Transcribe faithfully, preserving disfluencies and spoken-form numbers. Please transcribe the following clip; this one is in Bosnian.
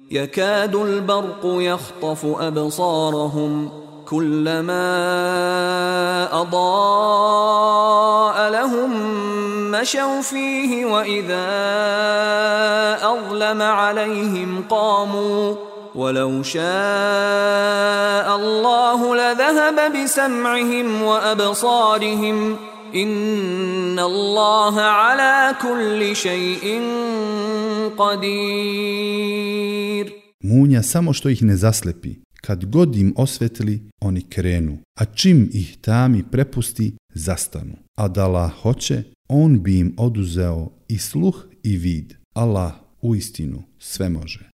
يكاد البرق يخطف أبصارهم كلما أضاء لهم مشوا فيه وإذا أظلم عليهم قاموا ولو شاء الله لذهب بسمعهم وأبصارهم إن الله على كل شيء قدير. Munja samo što ih ne zaslepi. Kad god im osvetli, oni krenu, a čim ih tami prepusti, zastanu. A da Allah hoće, on bi im oduzeo i sluh i vid. Allah uistinu sve može.